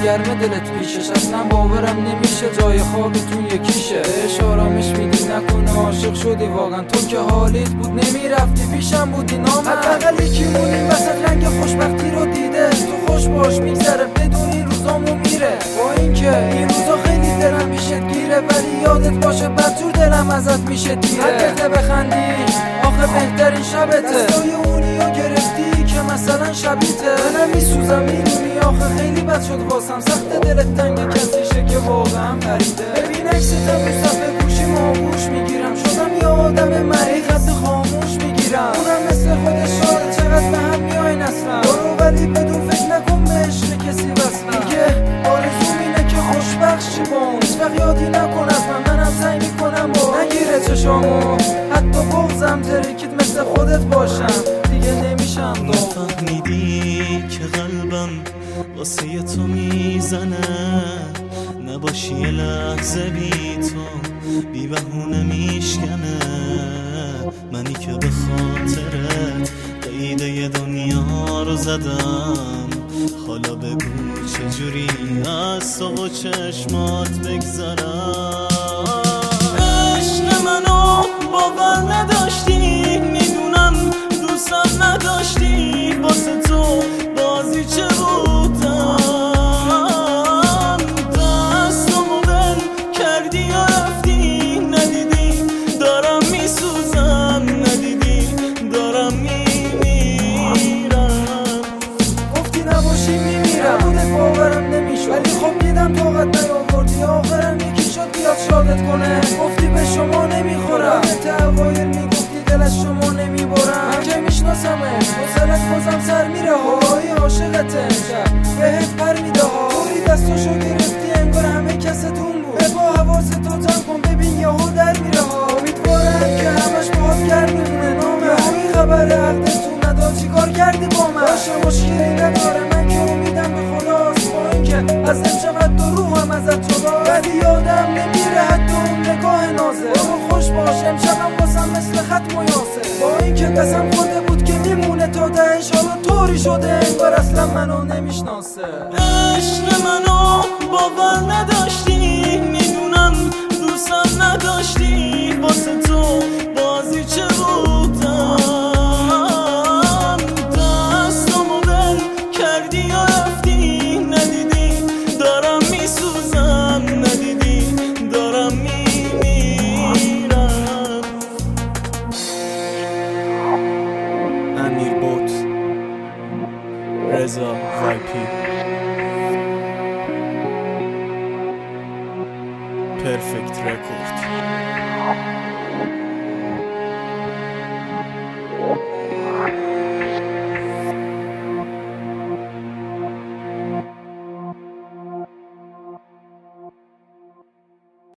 گرم دلت پیشش، اصلا باورم نمیشه جای خوابتون یکیشه. بهش آرامش میدی نکنه عاشق شدی واقعا، تو که حالیت بود نمیرفتی پیشم بودی نامم. حداقل یکی مونی وسط رنگ خوشبختی رو دیده، تو خوش باش میگذره بدون این روزامو میره. با اینکه این روزا خیلی دلم پیشت گیره، ولی یادت باشه بدجور دلم ازت میشه تیره. حدته بخندی آخه بهترین شبته، دستای اونیو گرفتی که مثلا شبیته. منم میسوزم میدونی آخه خیلی بد شد واسم، سخت دلت تنگ کسیشه که واقعا پریده. ببین عکستم رو صفحه گوشیم آغوش میگیرم، شدم یه آدم مریض خط خاموش میگیرم. اونم مثل خودش شاید چقدر به هم میاین اصلا، برو ولی بدون فکر نکن به عشق کسی وصلا. دیگه آرزوم اینه که خوشبخت شی با اون، هیچوقت یادی نکن از منم سعی میکنم با نگیره چشامو، حتی بغضم ترکید مثل خودت باشم دیگه نمیشم داغون. نفهمیدی که قلبم واسه تو میزنه، نباشی یه لحظه بی تو بی بهونه میشکنه. منی که به خاطرت قیده ی دنیا رو زدم، حالا بگو چجوری از تو و چشمات بگذرم. عشق منو باور نداشتی، میدونم دوستم نداشتی، واسه تو بازی چه بودم. دستمو بل کردی و رفتی، ندیدی دارم میسوزم، ندیدی دارم میمیرم. گفتی نباشی میمیرم، بودت باورم نمیشد، ولی خب دیدم طاقت نیاوردی. آخرم یکی شد بیاد شادت کنه، گفتی به شما نمیخورم. به اوایل میگفتی دل از شما نمیبرم، من که میشناسمت حوصلت بازم سر میره. هوای عاشقت امشب بهت پر میده ها، طوری دستاشو گرفتی انگار همه کستون بود. به با حواست تو تن کن ببین یهو در میره ها. امیدوارم که همش باهات گرم میمونه نامم، یهویی خبر عقدتون نداد چیکار کردی با من. باشه مشکلی نداره من که امیدم به خداست، با اینکه از امشب حتی روحم ازت جدا، ولی یادم نمیره حتی اون نگاه نازه. برو خوش باش امشبم واسم مثل خط یاسه، با اینکه قسم خورده بود که میمونه تا تهش، حالا طوری شده انگار اصلا منو نمیشناسه. عشق منو باور نداشتی،